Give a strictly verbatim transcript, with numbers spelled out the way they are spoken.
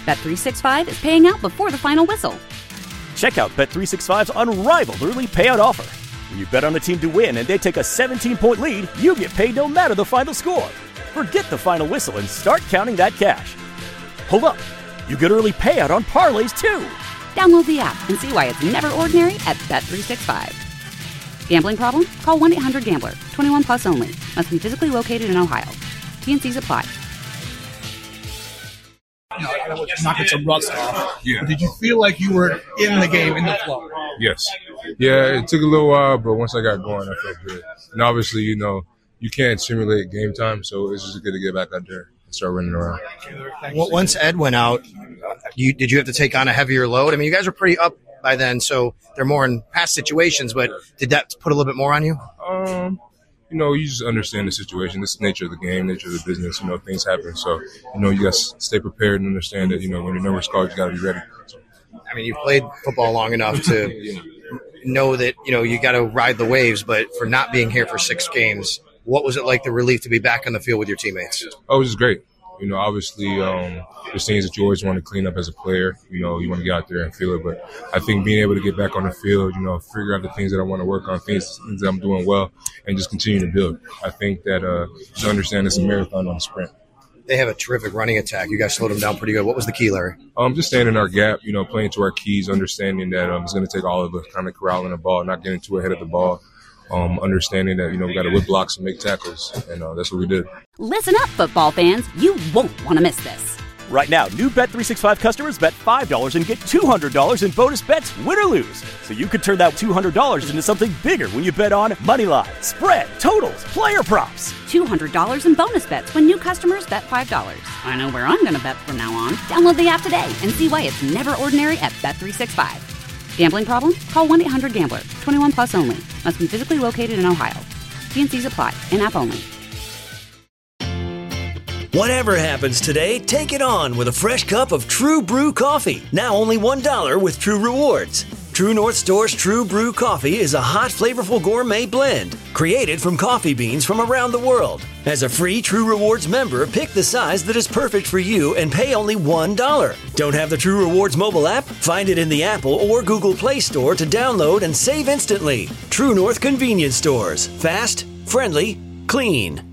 Bet three sixty-five is paying out before the final whistle. Check out Bet three sixty-five's unrivaled early payout offer. When you bet on a team to win and they take a seventeen-point lead, you get paid no matter the final score. Forget the final whistle and start counting that cash. Hold up. You get early payout on parlays, too. Download the app and see why it's never ordinary at Bet three sixty-five. Gambling problem? Call one eight hundred gambler. twenty-one plus only. Must be physically located in Ohio. T N Cs apply. You know, knocking some rust off. Yeah. But did you feel like you were in the game, in the flow? Yes. Yeah, it took a little while, but once I got going, I felt good. And obviously, you know, you can't simulate game time, so it's just good to get back out there and start running around. Once Ed went out, you, did you have to take on a heavier load? I mean, you guys were pretty up by then, so they're more in past situations, but did that put a little bit more on you? Um, you know, you just understand the situation. This is the nature of the game, nature of the business. You know, things happen. So, you know, you got to stay prepared and understand that, you know, when your number's called, you got to be ready. So. I mean, you've played football long enough to know that, you know, you got to ride the waves, but for not being here for six games, what was it like, the relief to be back on the field with your teammates? Oh, it was just great. You know, obviously, um, there's things that you always want to clean up as a player. You know, you want to get out there and feel it. But I think being able to get back on the field, you know, figure out the things that I want to work on, things, things that I'm doing well, and just continue to build. I think that uh, you understand it's a marathon, not a sprint. They have a terrific running attack. You guys slowed them down pretty good. What was the key, Larry? Um, just staying in our gap, you know, playing to our keys, understanding that um, it's going to take all of us kind of corralling the ball, not getting too ahead of the ball. Um, understanding that, you know, we got to whip blocks and make tackles, and uh, that's what we did. Listen up, football fans. You won't want to miss this. Right now, new Bet three sixty-five customers bet five dollars and get two hundred dollars in bonus bets, win or lose. So you could turn that two hundred dollars into something bigger when you bet on money line, spread, totals, player props. two hundred dollars in bonus bets when new customers bet five dollars. I know where I'm going to bet from now on. Download the app today and see why it's never ordinary at Bet three sixty-five. Gambling problem? Call one eight hundred gambler. twenty-one plus only. Must be physically located in Ohio. T N Cs apply. In-app only. Whatever happens today, take it on with a fresh cup of True Brew coffee. Now only one dollar with True Rewards. True North Store's True Brew coffee is a hot, flavorful gourmet blend created from coffee beans from around the world. As a free True Rewards member, pick the size that is perfect for you and pay only one dollar. Don't have the True Rewards mobile app? Find it in the Apple or Google Play Store to download and save instantly. True North Convenience Stores. Fast, friendly, clean.